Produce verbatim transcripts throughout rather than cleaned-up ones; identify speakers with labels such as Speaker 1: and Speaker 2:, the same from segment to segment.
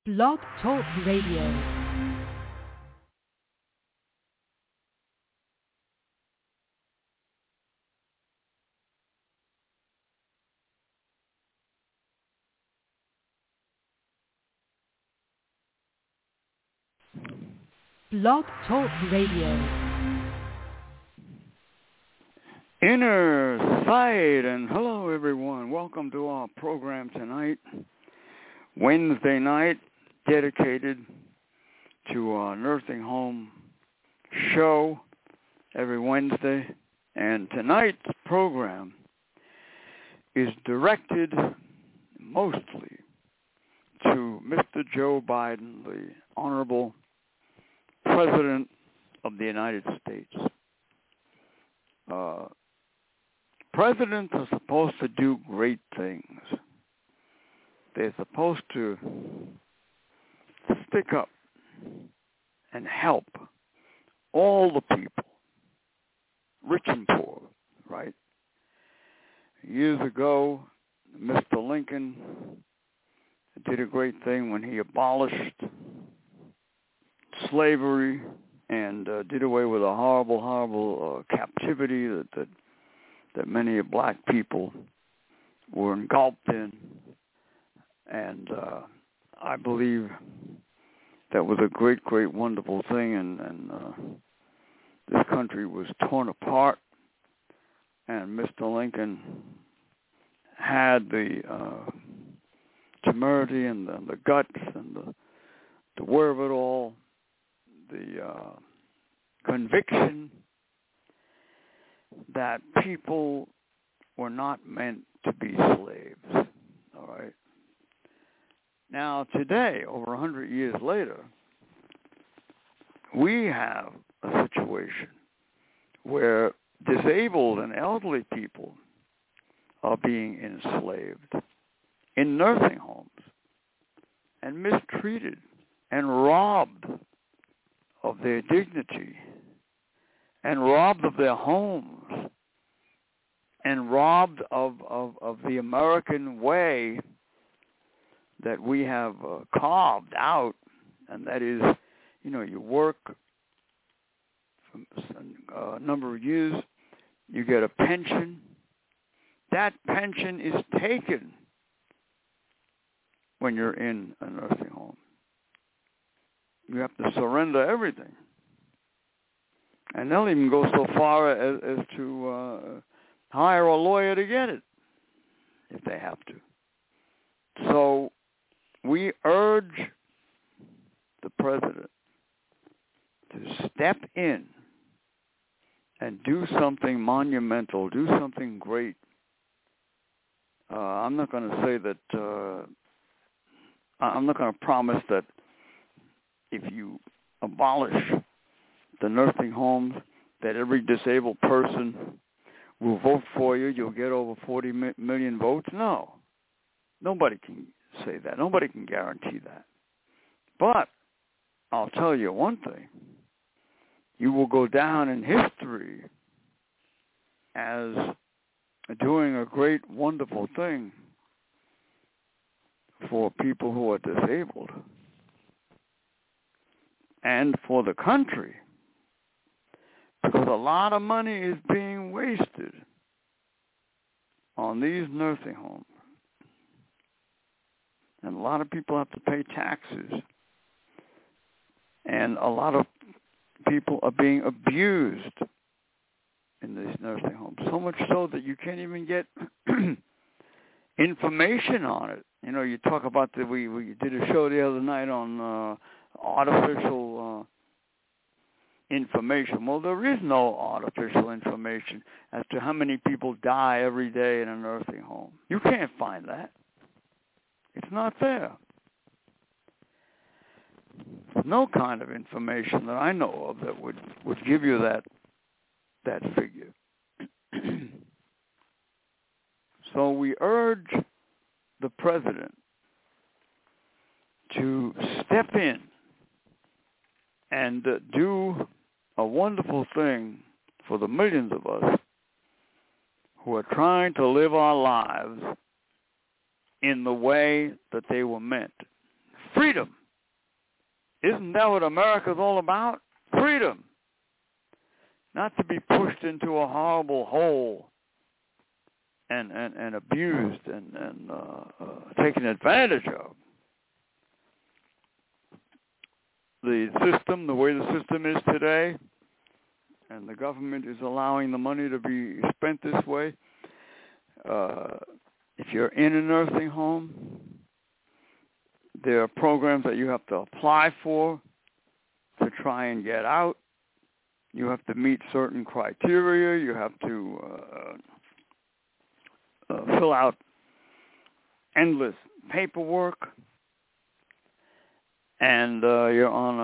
Speaker 1: Blog Talk Radio. Blog Talk Radio.
Speaker 2: Inner Sight, and hello everyone. Welcome to our program tonight, Wednesday night, dedicated to our nursing home show every Wednesday. And tonight's program is directed mostly to Mister Joe Biden, the Honorable President of the United States. Uh, presidents are supposed to do great things. They're supposed to stick up and help all the people, rich and poor, right? Years ago, Mister Lincoln did a great thing when he abolished slavery and uh, did away with a horrible, horrible uh, captivity that, that that many black people were engulfed in. And uh, I believe that was a great, great, wonderful thing. And, and uh, this country was torn apart. And Mister Lincoln had the uh, temerity and the, the guts and the, the wherewithal, the uh, conviction that people were not meant to be slaves, all right? Now, today, over one hundred years later, we have a situation where disabled and elderly people are being enslaved in nursing homes and mistreated and robbed of their dignity, and robbed of their homes, and robbed of, of, of the American way that we have uh, carved out, and that is, you know, you work for a number of years, you get a pension. That pension is taken when you're in a nursing home. You have to surrender everything. And they'll even go so far as, as to uh, hire a lawyer to get it, if they have to. So we urge the president to step in and do something monumental, do something great. Uh, I'm not going to say that, uh, I'm not going to promise that if you abolish the nursing homes, that every disabled person will vote for you, you'll get over forty million votes. No. Nobody can say that. Nobody can guarantee that. But I'll tell you one thing. You will go down in history as doing a great, wonderful thing for people who are disabled. And for the country, because a lot of money is being wasted on these nursing homes. And a lot of people have to pay taxes. And a lot of people are being abused in these nursing homes, so much so that you can't even get information on it. You know, you talk about the, we, we did a show the other night on uh, artificial uh, information. Well, there is no artificial information as to how many people die every day in a nursing home. You can't find that. It's not there. There's no kind of information that I know of that would, would give you that that figure. So we urge the president to step in and uh, do a wonderful thing for the millions of us who are trying to live our lives in the way that they were meant, freedom. Isn't that what America's all about? Freedom. Not to be pushed into a horrible hole and, and, and abused and, and uh, uh, taken advantage of. The system, the way the system is today, and the government is allowing the money to be spent this way. Uh, if you're in a nursing home, there are programs that you have to apply for to try and get out. You have to meet certain criteria. You have to uh, uh, fill out endless paperwork. And uh, you're on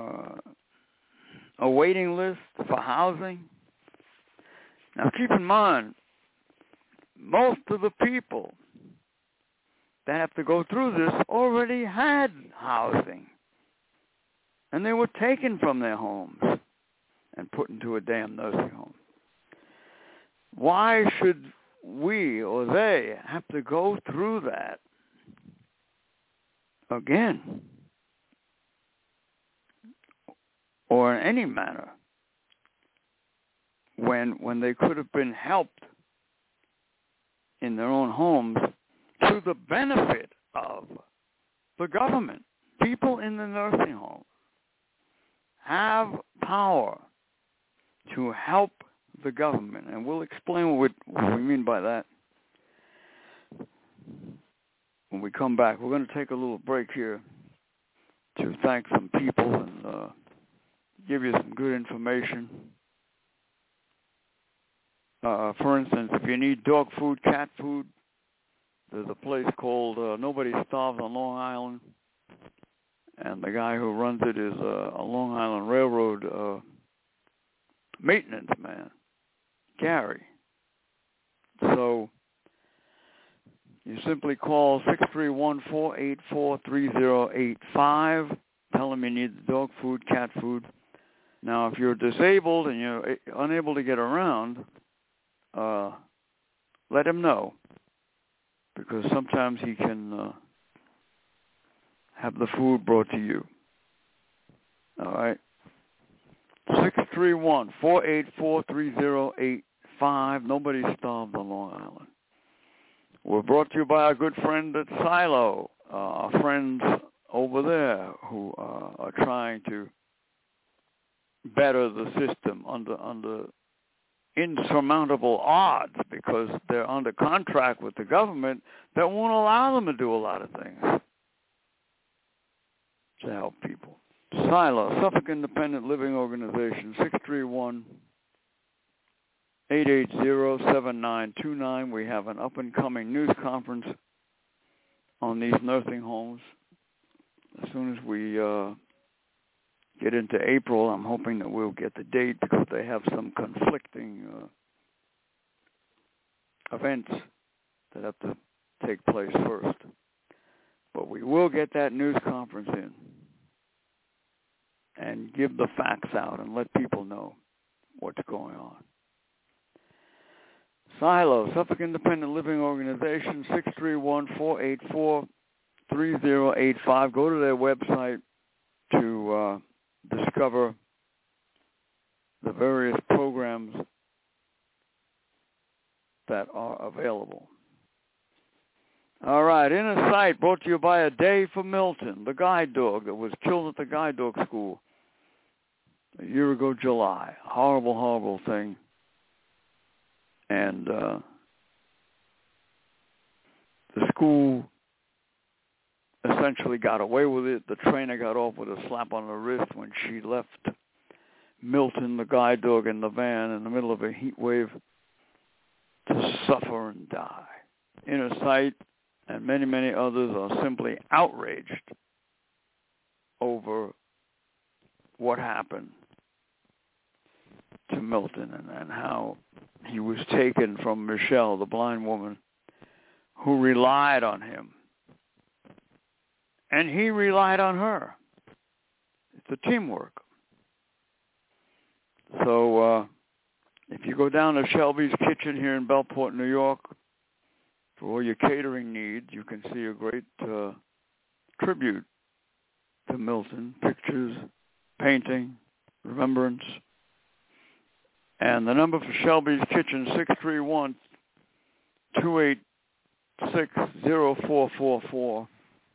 Speaker 2: a, a waiting list for housing. Now keep in mind, most of the people that have to go through this already had housing. And they were taken from their homes and put into a damn nursing home. Why should we or they have to go through that again? Or in any manner, when when they could have been helped in their own homes to the benefit of the government. People in the nursing home have power to help the government, and we'll explain what we, what we mean by that when we come back. We're going to take a little break here to thank some people and uh, give you some good information. Uh, for instance, if you need dog food, cat food, there's a place called uh, Nobody Starves on Long Island, and the guy who runs it is uh, a Long Island Railroad uh, maintenance man, Gary. So you simply call six three one, four eight four, three zero eight five. Tell him you need the dog food, cat food. Now, if you're disabled and you're unable to get around, uh, let him know, because sometimes he can uh, have the food brought to you. All right? six three one, four eight four, three zero eight five. Nobody starved on Long Island. We're brought to you by our good friend at Silo, uh, our friends over there who uh, are trying to better the system under under insurmountable odds, because they're under contract with the government that won't allow them to do a lot of things to help people. Silo, Suffolk Independent Living Organization, six three one, eight eight zero, seven nine two nine. We have an up-and-coming news conference on these nursing homes. As soon as we uh, get into April, I'm hoping that we'll get the date, because they have some conflicting uh, events that have to take place first. But we will get that news conference in and give the facts out and let people know what's going on. Silo, Suffolk Independent Living Organization, six three one, four eight four, three zero eight five. Go to their website to uh, discover the various programs that are available. All right, Inner Sight, brought to you by A Day for Milton, the guide dog that was killed at the guide dog school a year ago, July. Horrible, horrible thing. And uh, the school essentially got away with it. The trainer got off with a slap on the wrist when she left Milton, the guide dog, in the van in the middle of a heat wave to suffer and die. Inner Sight and many, many others are simply outraged over what happened to Milton and, and how he was taken from Michelle, the blind woman, who relied on him. And he relied on her. It's a teamwork. So uh, if you go down to Shelby's Kitchen here in Bellport, New York, for all your catering needs, you can see a great uh, tribute to Milton, pictures, painting, remembrance. And the number for Shelby's Kitchen, six three one, two eight six, zero four four four.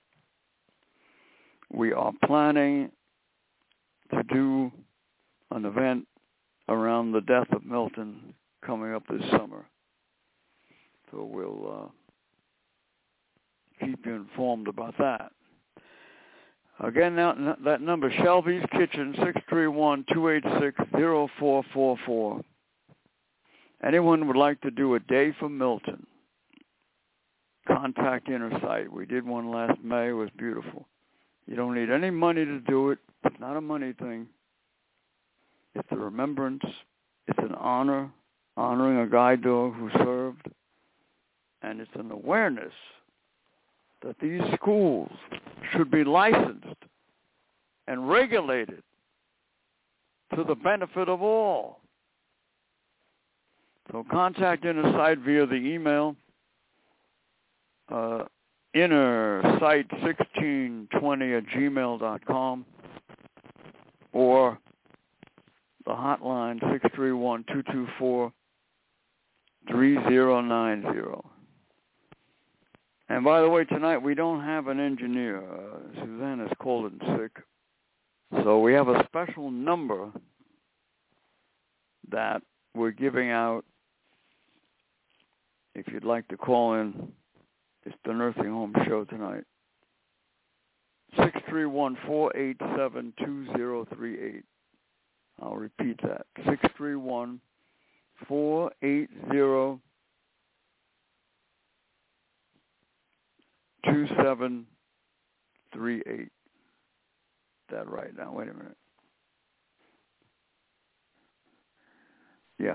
Speaker 2: We are planning to do an event around the death of Milton coming up this summer. So we'll uh, keep you informed about that. Again, that, that number, Shelby's Kitchen, six three one, two eight six, zero four four four. Anyone would like to do a day for Milton, contact Innersight. We did one last May. It was beautiful. You don't need any money to do it. It's not a money thing. It's a remembrance. It's an honor, honoring a guide dog who served. And it's an awareness that these schools should be licensed and regulated to the benefit of all. So contact Innersight via the email uh, innersight sixteen twenty at gmail dot com or the hotline six three one, two two four, three zero nine zero. And by the way, tonight we don't have an engineer. Uh, Suzanne is cold and sick. So we have a special number that we're giving out if you'd like to call in. It's the Nursing Home Show tonight. six three one, four eight seven, two zero three eight. I'll repeat that. six three one, four eight zero, two seven three eight. That right now. Wait a minute. Yeah.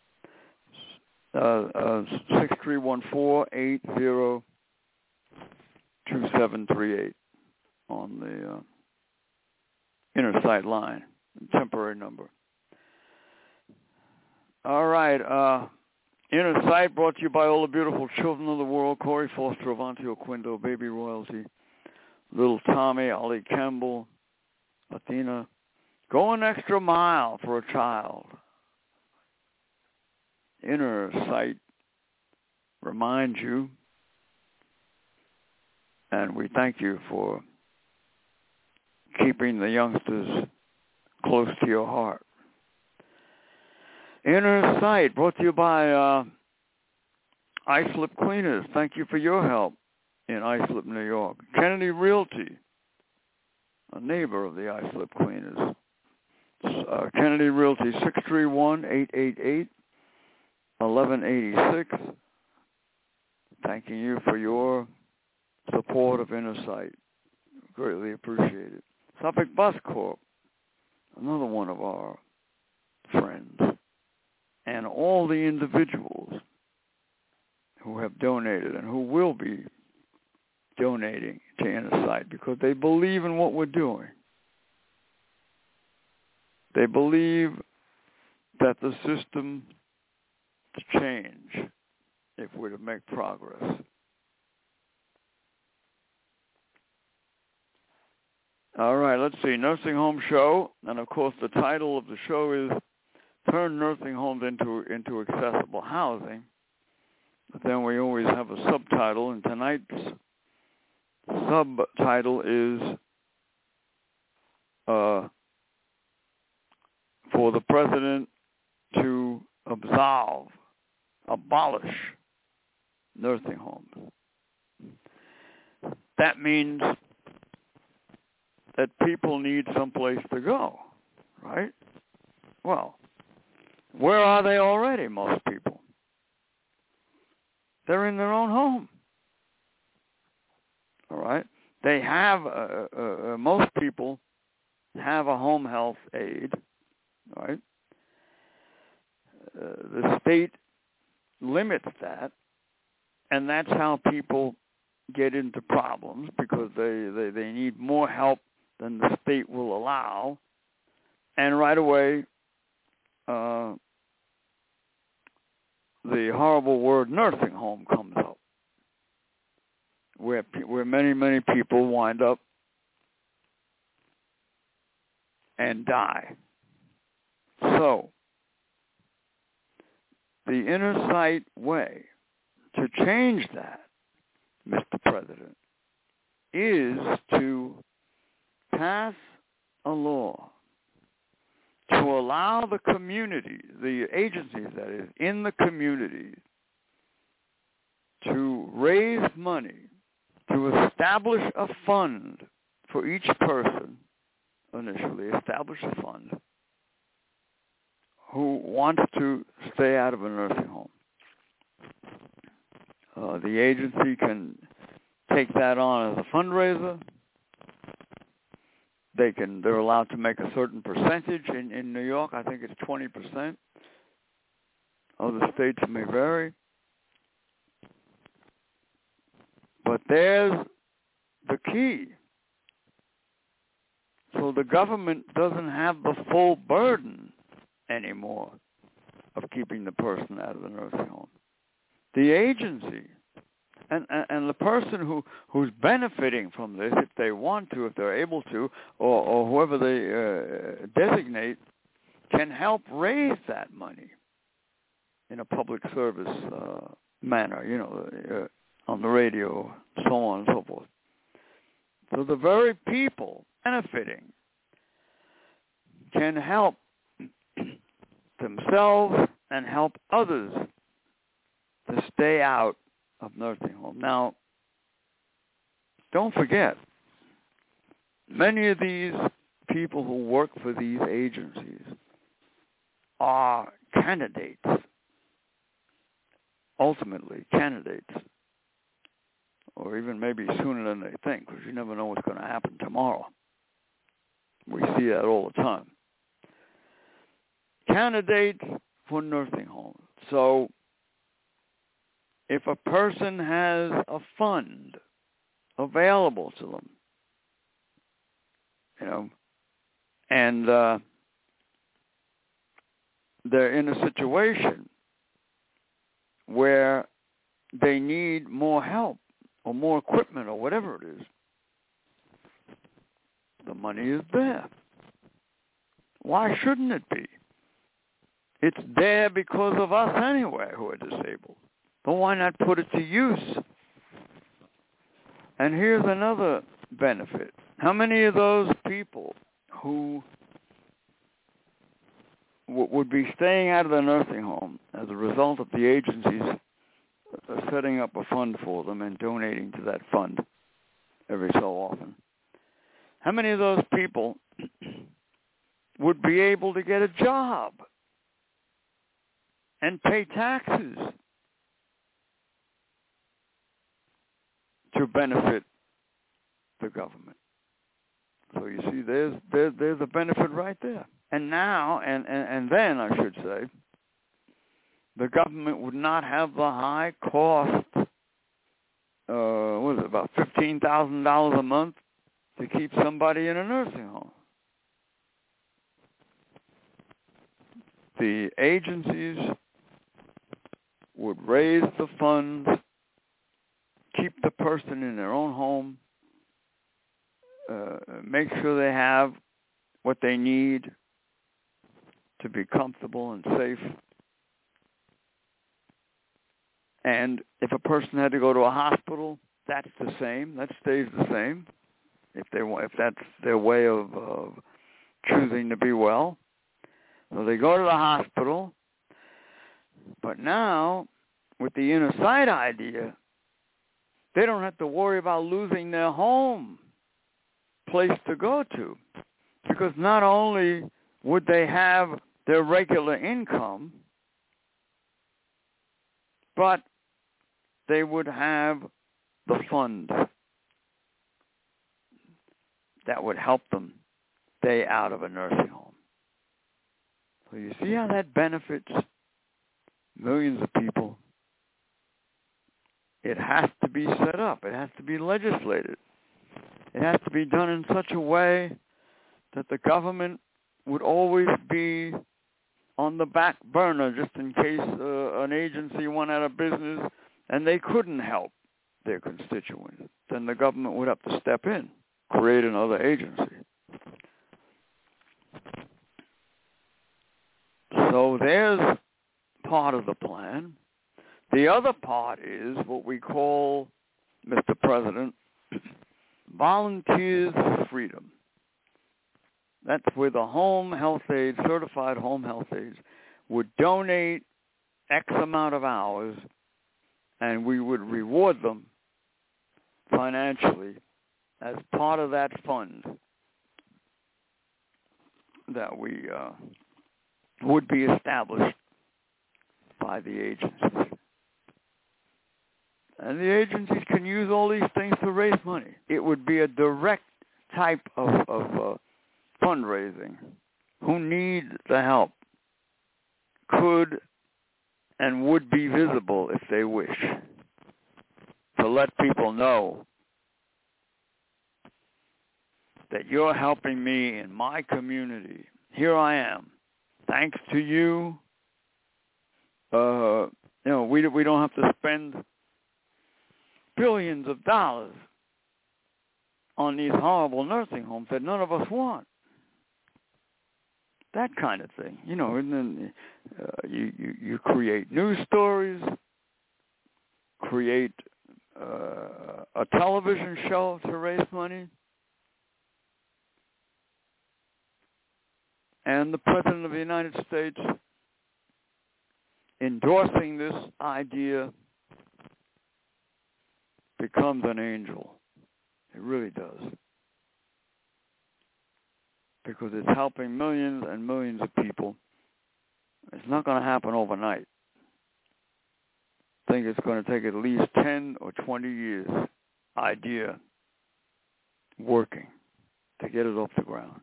Speaker 2: Uh, uh, six three one, four eight zero, two seven three eight on the uh, Innersight line, temporary number. All right. Uh, Innersight brought to you by all the beautiful children of the world: Corey Foster, Avanti Oquindo, Baby Royalty, Little Tommy, Ali Campbell, Athena. Go an extra mile for a child. Innersight reminds you, and we thank you for keeping the youngsters close to your heart. Innersight brought to you by uh, Islip Cleaners. Thank you for your help in Islip, New York. Kennedy Realty, a neighbor of the Islip Cleaners. Uh, Kennedy Realty, six three one, eight eight eight, eleven eighty-six. Thanking you for your support of Innersight. Greatly appreciated. Suffolk Bus Corp, another one of our friends. And all the individuals who have donated and who will be donating to Innersight because they believe in what we're doing. They believe that the system to change if we're to make progress. All right, let's see. Nursing Home Show. And, of course, the title of the show is Turn Nursing Homes into, into Accessible Housing. But then we always have a subtitle, and tonight's subtitle is uh, For the President to Absolve, Abolish Nursing Homes. That means that people need someplace to go, right? Well, where are they already, most people? They're in their own home, all right? They have, uh, uh, uh, most people have a home health aide, right? Uh, the state limits that, and that's how people get into problems because they, they, they need more help than the state will allow. And right away, uh, the horrible word nursing home comes up, where where many, many people wind up and die. So, the inner sight way to change that, Mister President, is to pass a law to allow the community, the agencies that is, in the community, to raise money, to establish a fund for each person, initially establish a fund, who wants to stay out of a nursing home. Uh, the agency can take that on as a fundraiser. They can, they're allowed to make a certain percentage. In, in New York, I think it's twenty percent. Other states may vary. But there's the key. So the government doesn't have the full burden anymore of keeping the person out of the nursing home. The agency and, and, and the person who, who's benefiting from this, if they want to, if they're able to, or, or whoever they uh, designate, can help raise that money in a public service uh, manner, you know, uh, on the radio, so on and so forth. So the very people benefiting can help themselves and help others to stay out of nursing home. Now, don't forget, many of these people who work for these agencies are candidates, ultimately candidates, or even maybe sooner than they think, because you never know what's going to happen tomorrow. We see that all the time. Candidates for nursing homes. So if a person has a fund available to them, you know, and uh, they're in a situation where they need more help or more equipment or whatever it is, the money is there. Why shouldn't it be? It's there because of us anyway who are disabled. But why not put it to use? And here's another benefit. How many of those people who w- would be staying out of the nursing home as a result of the agencies uh, setting up a fund for them and donating to that fund every so often, how many of those people would be able to get a job and pay taxes to benefit the government? So you see, there's there's, there's a benefit right there. And now, and, and, and then, I should say, the government would not have the high cost, uh, what is it, about fifteen thousand dollars a month to keep somebody in a nursing home. The agencies would raise the funds, keep the person in their own home, uh, make sure they have what they need to be comfortable and safe. And if a person had to go to a hospital, that's the same. That stays the same. If they want, if that's their way of, of choosing to be well, so they go to the hospital. But now, with the inner sight idea, they don't have to worry about losing their home place to go to, because not only would they have their regular income, but they would have the fund that would help them stay out of a nursing home. So you see how that benefits millions of people? It has to be set up. It has to be legislated. It has to be done in such a way that the government would always be on the back burner just in case uh, an agency went out of business and they couldn't help their constituents. Then the government would have to step in, create another agency. So there's part of the plan. The other part is what we call, Mister President, Volunteers for Freedom. That's where the home health aides, certified home health aides, would donate X amount of hours, and we would reward them financially as part of that fund that we uh, would be established by the agencies. And the agencies can use all these things to raise money. It would be a direct type of, of uh, fundraising. Who needs the help could and would be visible if they wish, to let people know that you're helping me in my community. Here I am. Thanks to you, uh, you know, we we don't have to spend billions of dollars on these horrible nursing homes that none of us want. That kind of thing, you know. And then uh, you, you you create news stories, create uh, a television show to raise money, and the President of the United States endorsing this idea becomes an angel. It really does. Because it's helping millions and millions of people. It's not going to happen overnight. I think it's going to take at least ten or twenty years, idea, working to get it off the ground.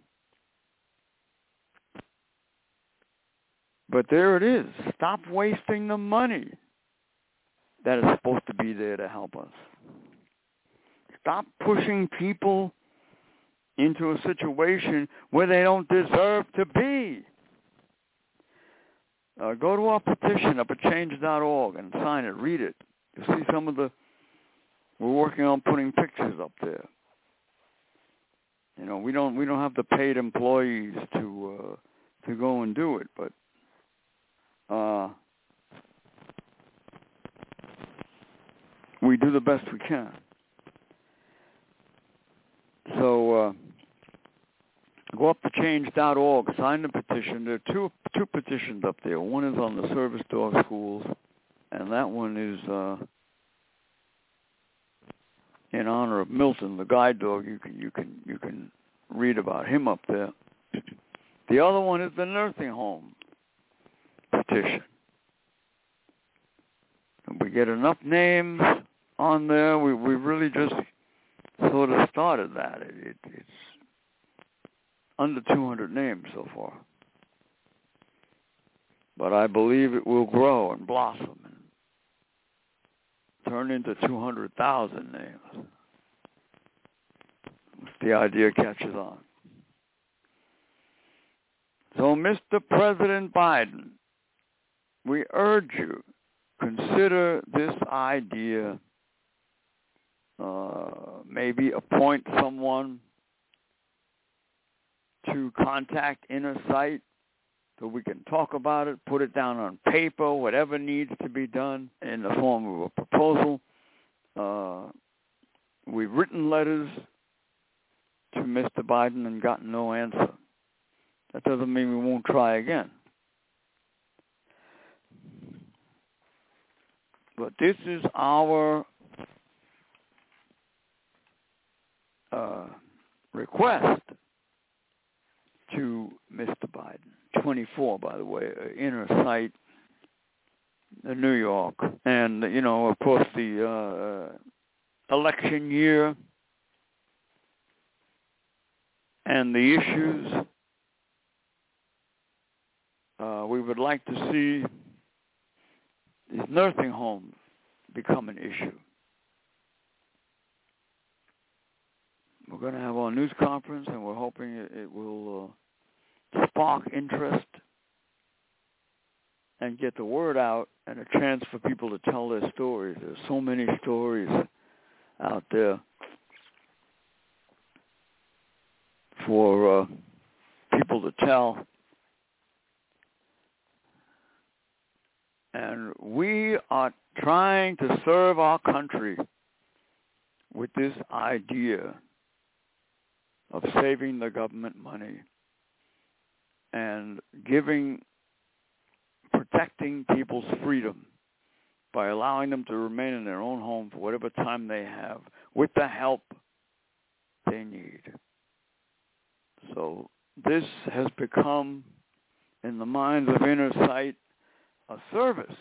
Speaker 2: But there it is. Stop wasting the money that is supposed to be there to help us. Stop pushing people into a situation where they don't deserve to be. Uh, go to our petition up at change dot org and sign it. Read it. You'll see some of the, we're working on putting pictures up there. You know, we don't we don't have the paid employees to uh, to go and do it, but uh, we do the best we can. So uh, go up to change dot org, sign the petition. There are two two petitions up there. One is on the service dog schools, and that one is uh, in honor of Milton, the guide dog. You can you can you can read about him up there. The other one is the nursing home petition. And we get enough names on there. We we really just sort of started that. It, it, it's under two hundred names so far. But I believe it will grow and blossom and turn into two hundred thousand names if the idea catches on. So, Mister President Biden, we urge you, consider this idea. Uh, maybe appoint someone to contact Inner Sight so we can talk about it, put it down on paper, whatever needs to be done in the form of a proposal. Uh, we've written letters to Mister Biden and gotten no answer. That doesn't mean we won't try again. But this is our uh, request to Mister Biden. twenty-four, by the way, uh, Inner Sight, uh, New York. And, you know, of course, the uh, election year and the issues. Uh, we would like to see these nursing homes become an issue. We're going to have our news conference, and we're hoping it, it will uh, spark interest and get the word out and a chance for people to tell their stories. There's so many stories out there for uh, people to tell. And we are trying to serve our country with this idea of saving the government money and giving, protecting people's freedom by allowing them to remain in their own home for whatever time they have with the help they need. So this has become, in the minds of Inner Sight, a service.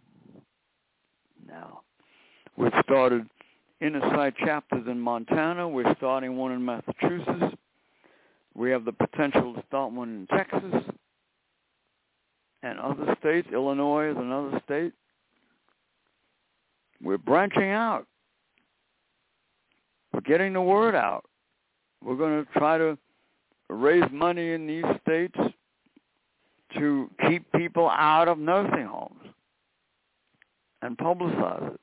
Speaker 2: Now, we've started Inner Sight chapters in Montana. We're starting one in Massachusetts. We have the potential to start one in Texas and other states. Illinois is another state. We're branching out. We're getting the word out. We're going to try to raise money in these states to keep people out of nursing homes and publicize it.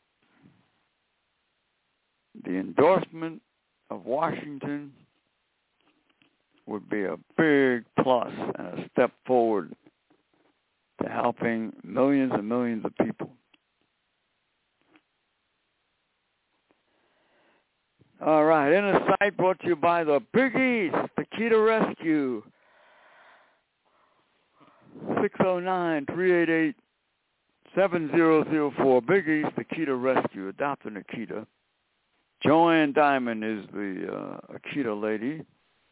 Speaker 2: The endorsement of Washington would be a big plus and a step forward to helping millions and millions of people. All right, Inner Sight brought to you by the Big East, the Key to Rescue. six oh nine, three eight eight, seven oh oh four. Big East, the Key to Rescue, adopting Akita. Joanne Diamond is the uh, Akita lady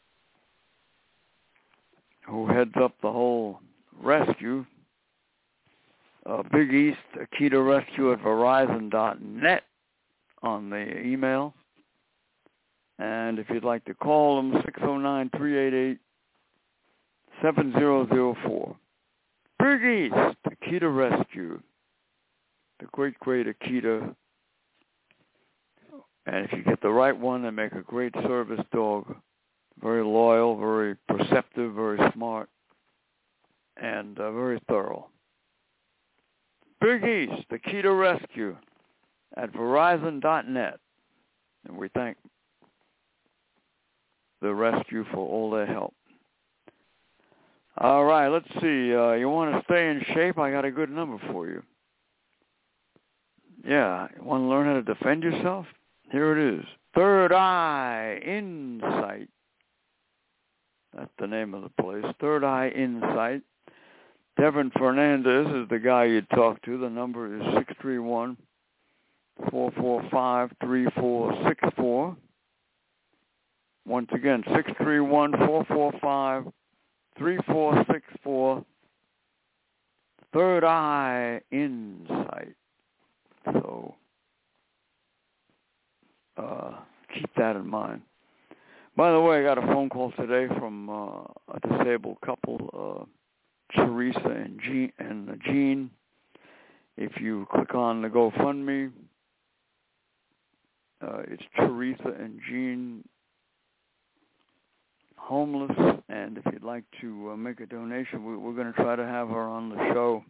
Speaker 2: who heads up the whole rescue. Uh, Big East, Akita Rescue at Verizon dot net on the email. And if you'd like to call them, six oh nine, three eight eight, seven oh oh four. Big East, Akita Rescue. The great, great Akita. And if you get the right one, they make a great service dog. Very loyal, very perceptive, very smart, and uh, very thorough. Big East, Akita Rescue at Verizon dot net. And we thank the rescue for all their help. All right, let's see. Uh, you want to stay in shape? I got a good number for you. Yeah, you want to learn how to defend yourself? Here it is. Third Eye Insight. That's the name of the place. Third Eye Insight. Devin Fernandez is the guy you talk to. The number is six three one, four four five, three four six four. Once again, six three one, four four five, three four six four. Third Eye Insight. So uh, keep that in mind. By the way, I got a phone call today from uh, a disabled couple, uh, Teresa and Jean, and Jean. If you click on the GoFundMe, uh, it's Teresa and Jean Homeless. And if you'd like to uh, make a donation, we, we're going to try to have her on the show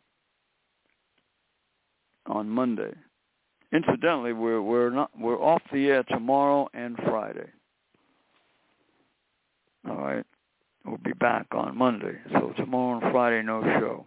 Speaker 2: on Monday. Incidentally, we're we're not we're off the air tomorrow and Friday. All right, we'll be back on Monday. So tomorrow and Friday, no show.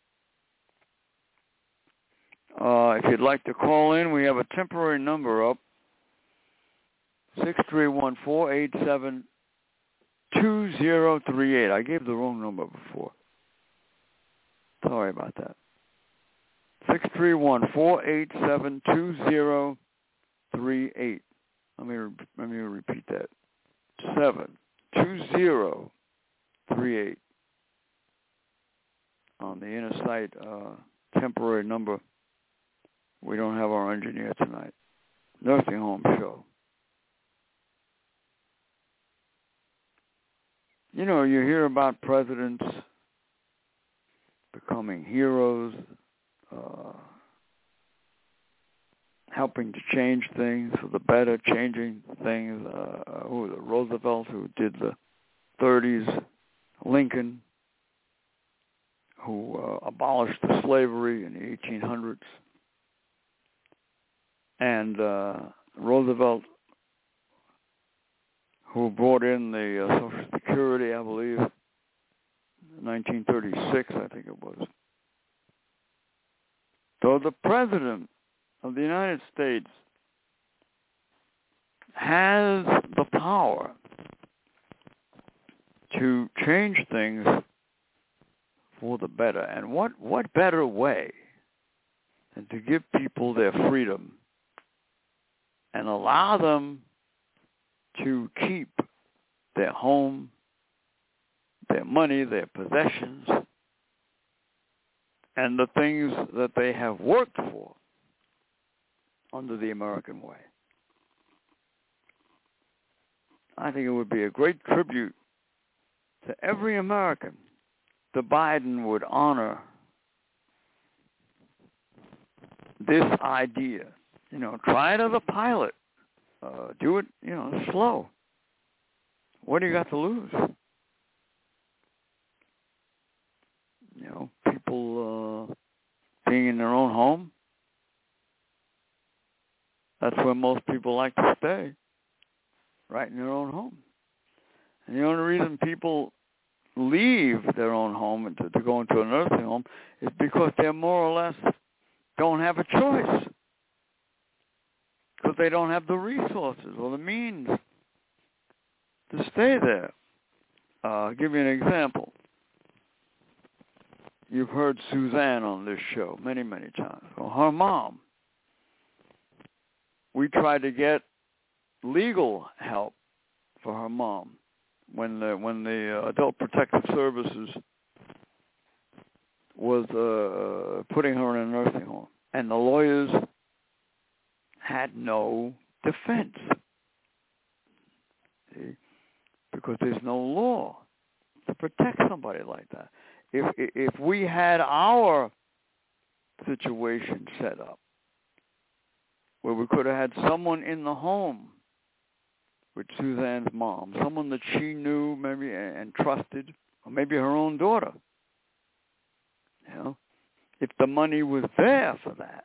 Speaker 2: Uh, if you'd like to call in, we have a temporary number up: six three one, four eight seven, two zero three eight. I gave the wrong number before. Sorry about that. six three one, four eight seven, two zero three eight. Let me re- let me repeat that. Seven two zero three eight on the Inner Sight uh, temporary number. We don't have our engineer tonight. Nursing home show. You know, you hear about presidents becoming heroes, uh, helping to change things for the better, changing things. Uh, who was it? Roosevelt, who did the thirties. Lincoln, who uh, abolished the slavery in the eighteen hundreds. And uh, Roosevelt, who brought in the uh, Social Security, I believe, nineteen thirty-six, I think it was. So the President of the United States has the power to change things for the better. And what, what better way than to give people their freedom and allow them to keep their home, their money, their possessions, and the things that they have worked for under the American way. I think it would be a great tribute to every American that Biden would honor this idea. You know, try it as a pilot. Uh, do it, you know, slow. What do you got to lose? You know, people uh, being in their own home. That's where most people like to stay, right in their own home. And the only reason people leave their own home and to, to go into a nursing home is because they more or less don't have a choice, because they don't have the resources or the means to stay there. Uh, I'll give you an example. You've heard Suzanne on this show many, many times. Well, her mom, we tried to get legal help for her mom when the when the uh, Adult Protective Services was uh, putting her in a nursing home, and the lawyers had no defense. See? Because there's no law to protect somebody like that. If if we had our situation set up where we could have had someone in the home with Suzanne's mom, someone that she knew maybe and trusted, or maybe her own daughter, you know, if the money was there for that,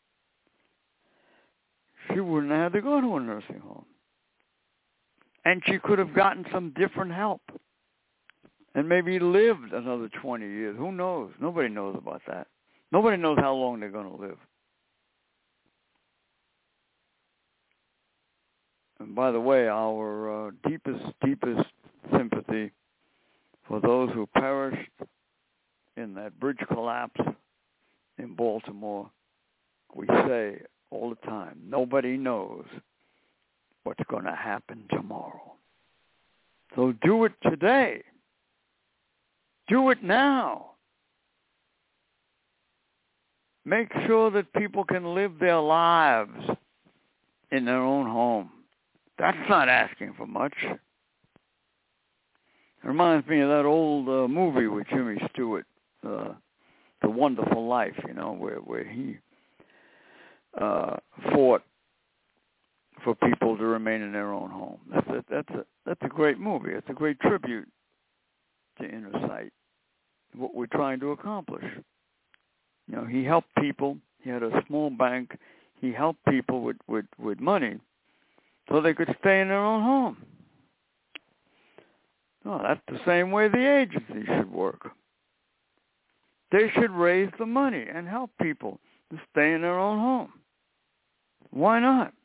Speaker 2: she wouldn't have had to go to a nursing home. And she could have gotten some different help and maybe lived another twenty years. Who knows? Nobody knows about that. Nobody knows how long they're going to live. And by the way, our uh, deepest, deepest sympathy for those who perished in that bridge collapse in Baltimore. We say all the time, nobody knows what's going to happen tomorrow. So do it today. Do it now. Make sure that people can live their lives in their own home. That's not asking for much. It reminds me of that old uh, movie with Jimmy Stewart, uh, The Wonderful Life, you know, where, where he uh, fought for people to remain in their own home. That's a, that's a, that's a great movie. It's a great tribute to Inner Sight, what we're trying to accomplish. You know, he helped people. He had a small bank. He helped people with, with, with money so they could stay in their own home. Oh, that's the same way the agency should work. They should raise the money and help people to stay in their own home. Why not?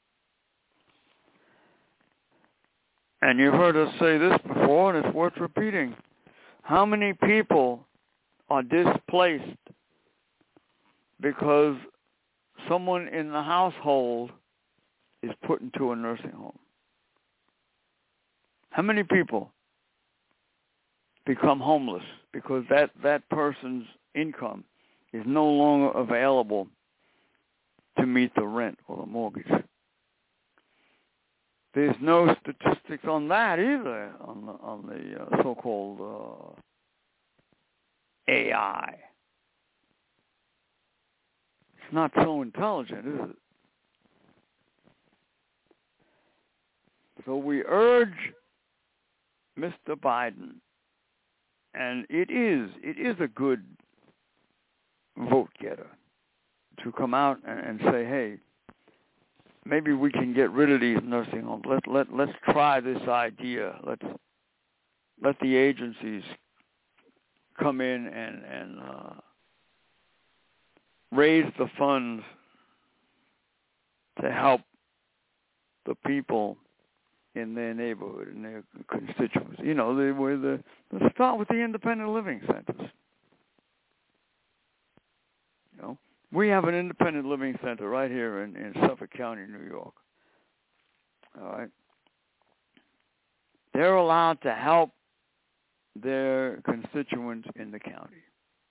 Speaker 2: And you've heard us say this before, and it's worth repeating. How many people are displaced because someone in the household is put into a nursing home? How many people become homeless because that, that person's income is no longer available to meet the rent or the mortgage? There's no statistics on that either, on the, on the uh, so-called uh, A I. It's not so intelligent, is it? So we urge Mister Biden, and it is, it is a good vote getter, to come out and, and say, hey, maybe we can get rid of these nursing homes. Let let let's try this idea. Let's let the agencies come in and and uh, raise the funds to help the people in their neighborhood, in their constituents. You know, they were the, let's start with the independent living centers. You know, we have an independent living center right here in, in Suffolk County, New York. All right. They're allowed to help their constituents in the county.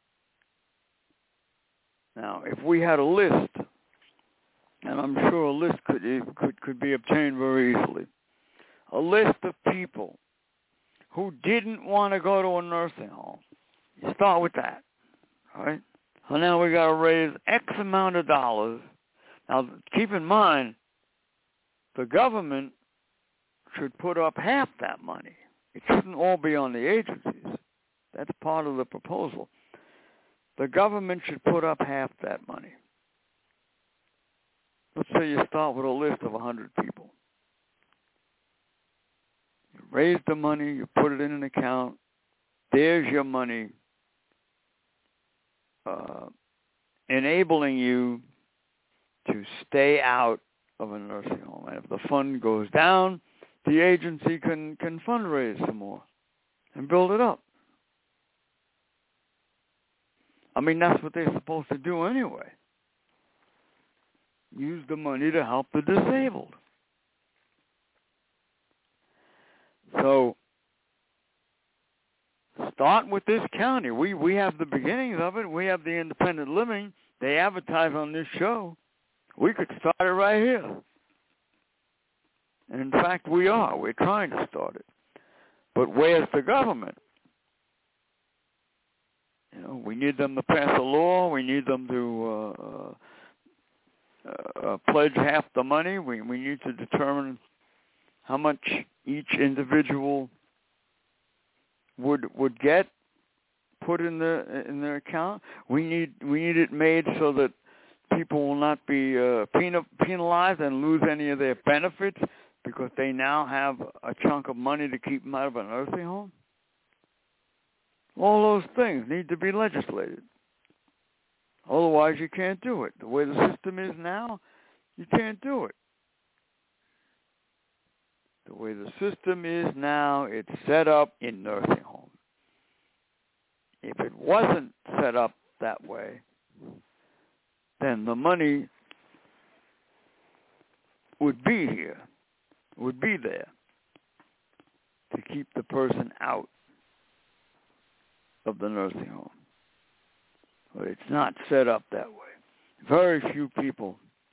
Speaker 2: Now, if we had a list, and I'm sure a list could could could be obtained very easily, a list of people who didn't want to go to a nursing home. You start with that, all right? So now we got to raise X amount of dollars. Now, keep in mind, the government should put up half that money. It shouldn't all be on the agencies. That's part of the proposal. The government should put up half that money. Let's say you start with a list of one hundred people. You raise the money, you put it in an account. There's your money, uh, enabling you to stay out of a nursing home. And if the fund goes down, the agency can, can fundraise some more and build it up. I mean, that's what they're supposed to do anyway. Use the money to help the disabled. So, start with this county. We we have the beginnings of it. We have the independent living. They advertise on this show. We could start it right here. And in fact, we are. We're trying to start it. But where's the government? You know, we need them to pass a law. We need them to uh, uh, uh, pledge half the money. We we need to determine how much each individual would would get put in the in their account. We need we need it made so that people will not be uh, penalized and lose any of their benefits because they now have a chunk of money to keep them out of a nursing home. All those things need to be legislated. Otherwise, you can't do it. The way the system is now, you can't do it. The way the system is now, it's set up in nursing homes. If it wasn't set up that way, then the money would be here, would be there to keep the person out of the nursing home. But it's not set up that way. Very few people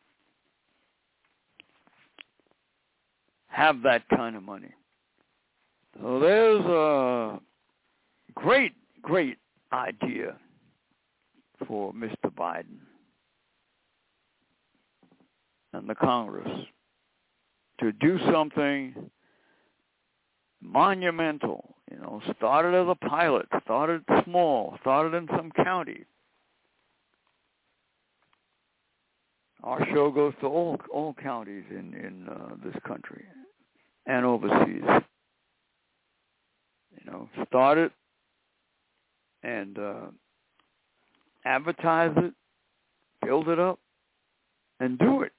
Speaker 2: have that kind of money. So there's a great, great idea for Mister Biden and the Congress to do something monumental. You know, started as a pilot, started small, started in some county. Our show goes to all all counties in in uh, this country and overseas. You know, start it and uh, advertise it, build it up, and do it.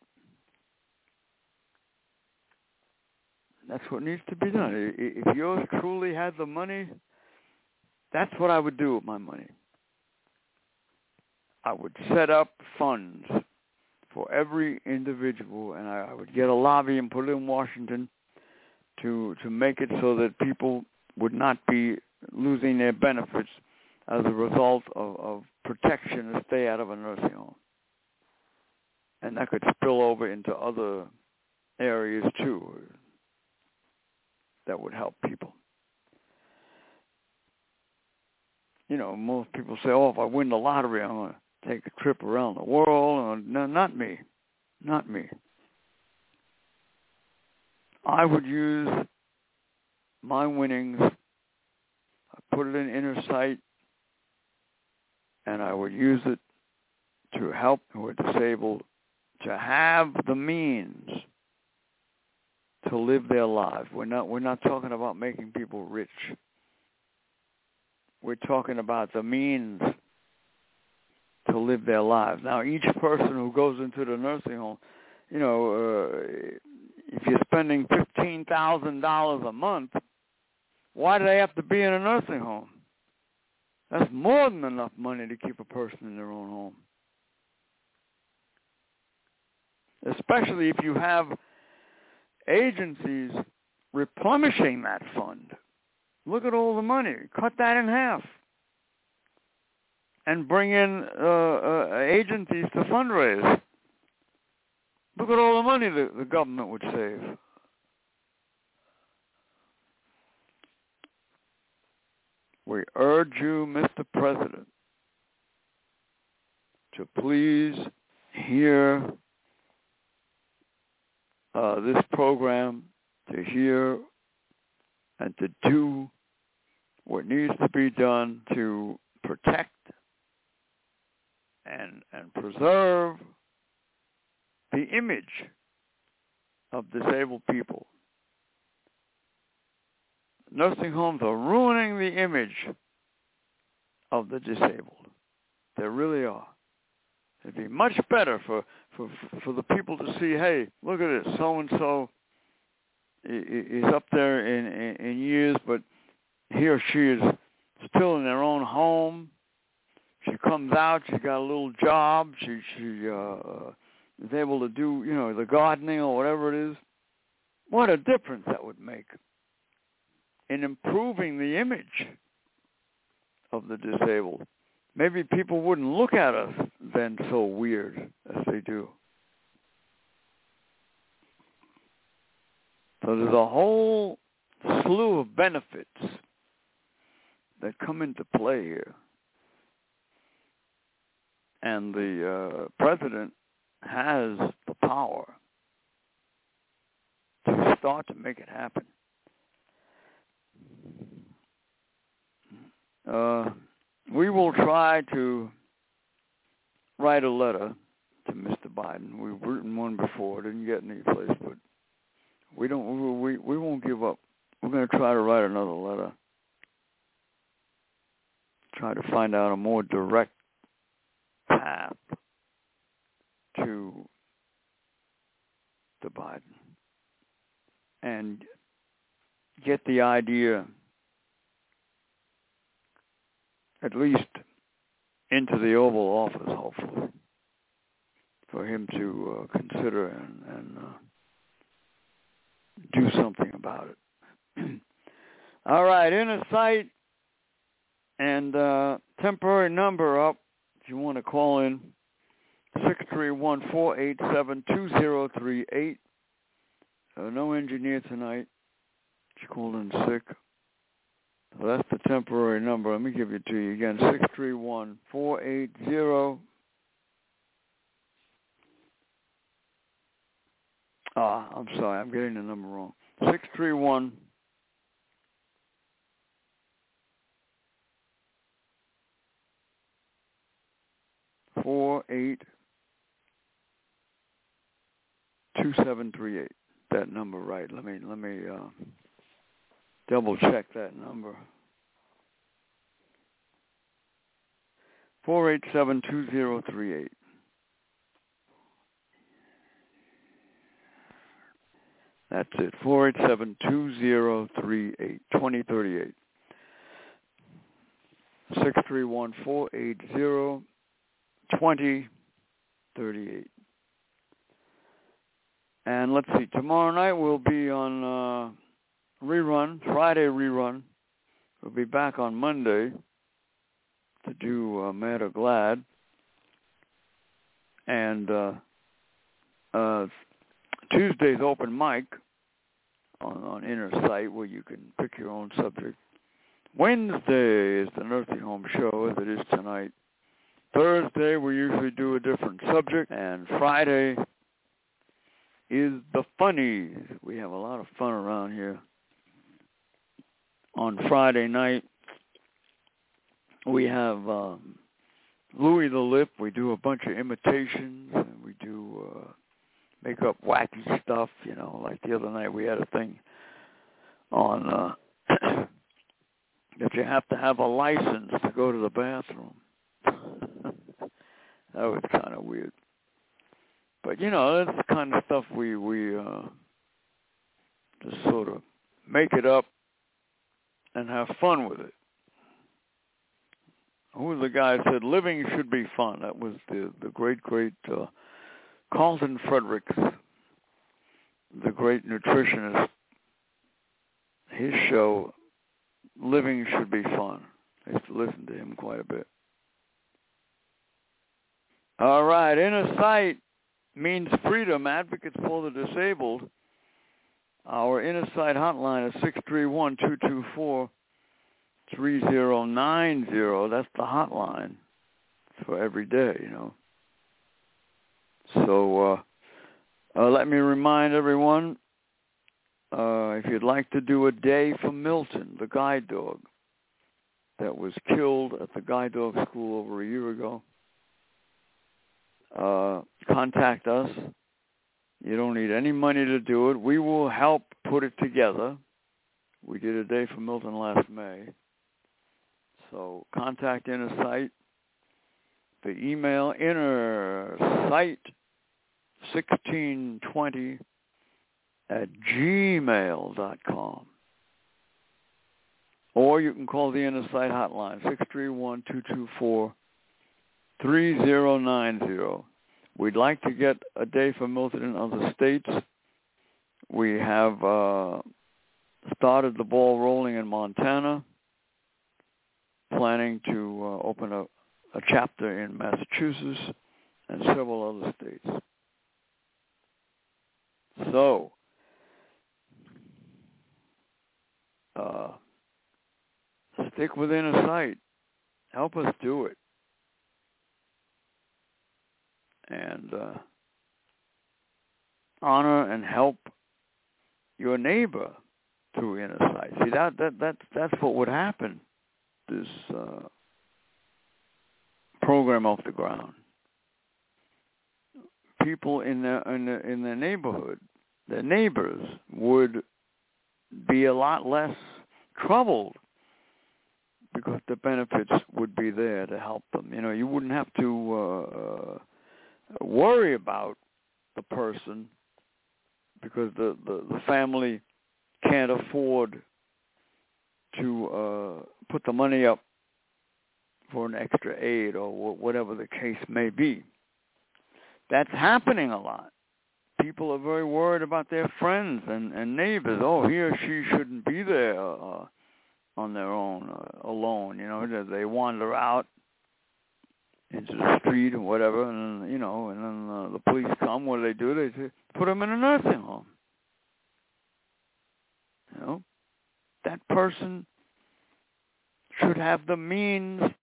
Speaker 2: That's what needs to be done. If yours truly had the money, that's what I would do with my money. I would set up funds for every individual, and I would get a lobby and put it in Washington to to make it so that people would not be losing their benefits as a result of, of protection to stay out of a nursing home. And that could spill over into other areas too that would help people. You know, most people say, oh, if I win the lottery, I'm going to take a trip around the world. No, not me. Not me. I would use my winnings, I put it in inner sight, and I would use it to help who are disabled to have the means to live their lives. We're not we're not talking about making people rich. We're talking about the means to to live their lives. Now, each person who goes into the nursing home, you know, uh, if you're spending fifteen thousand dollars a month, why do they have to be in a nursing home? That's more than enough money to keep a person in their own home. Especially if you have agencies replenishing that fund. Look at all the money. Cut that in half. And bring in uh, uh, agencies to fundraise. Look at all the money the, the government would save. We urge you, Mister President, to please hear uh, this program, to hear and to do what needs to be done to protect and, and preserve the image of disabled people. Nursing homes are ruining the image of the disabled. They really are. It'd be much better for, for, for the people to see, hey, look at this, so-and-so is up there in, in, in years, but he or she is still in their own home. She comes out, she's got a little job, she, she uh, is able to do, you know, the gardening or whatever it is. What a difference that would make in improving the image of the disabled. Maybe people wouldn't look at us then so weird as they do. So there's a whole slew of benefits that come into play here. And the uh, president has the power to start to make it happen. Uh, we will try to write a letter to Mister Biden. We've written one before, didn't get any place, but we don't. We we won't give up. We're going to try to write another letter. Try to find out a more direct path to to Biden and get the idea at least into the Oval Office, hopefully, for him to uh, consider and, and uh, do something about it. All right, inner sight and uh, temporary number up if you want to call in, six three one, four eight seven, two zero three eight. Uh, no engineer tonight. She called in sick. So that's the temporary number. Let me give it to you again, six three one, four eight zero. Ah, I'm sorry, I'm getting the number wrong. six three one, four eight two seven three eight. That number right. Let me let me uh, double check that number. Four eight seven two zero three eight. That's it. Four eight seven two zero three eight. Twenty thirty eight. Six three one four eight zero twenty thirty eight. And let's see, tomorrow night we'll be on uh, rerun, Friday rerun. We'll be back on Monday to do uh, Mad or Glad. And uh, uh, Tuesday's open mic on, on Inner Sight where you can pick your own subject. Wednesday is the nursing home show as it is tonight. Thursday we usually do a different subject. And Friday is the funnies. We have a lot of fun around here. On Friday night, we have um, Louis the Lip. We do a bunch of imitations, and we do uh, make up wacky stuff, you know, like the other night we had a thing on uh, that you have to have a license to go to the bathroom. That was kind of weird. But, you know, that's the kind of stuff we, we uh, just sort of make it up and have fun with it. Who was the guy who said, living should be fun? That was the, the great, great uh, Carlton Fredericks, the great nutritionist. His show, Living Should Be Fun. I used to listen to him quite a bit. All right, Inner Sight means freedom, advocates for the disabled. Our Inner Sight hotline is six three one, two two four, three zero nine zero. That's the hotline for every day, you know. So uh, uh, let me remind everyone, uh, if you'd like to do a day for Milton, the guide dog that was killed at the guide dog school over a year ago, uh, contact us. You don't need any money to do it. We will help put it together. We did a day for Milton last May. So contact Inner Sight. The email, innersight sixteen twenty at gmail dot com. Or you can call the Inner Sight hotline, six three one, two two four, three zero nine zero. We'd like to get a day for Milton in other states. We have uh, started the ball rolling in Montana, planning to uh, open a, a chapter in Massachusetts and several other states. So, uh, stick with Inner Sight. Help us do it. And uh, honor and help your neighbor through Inner Sight. See, that that that that's what would happen. This uh, program off the ground. People in their in their, in their neighborhood, their neighbors, would be a lot less troubled because the benefits would be there to help them. You know, you wouldn't have to uh, worry about the person because the, the, the family can't afford to uh, put the money up for an extra aid or whatever the case may be. That's happening a lot. People are very worried about their friends and, and neighbors. Oh, he or she shouldn't be there uh, on their own, uh, alone. You know, they wander out into the street or whatever, and you know, and then uh, the police come. What do they do? They say, put them in a nursing home. You know, that person should have the means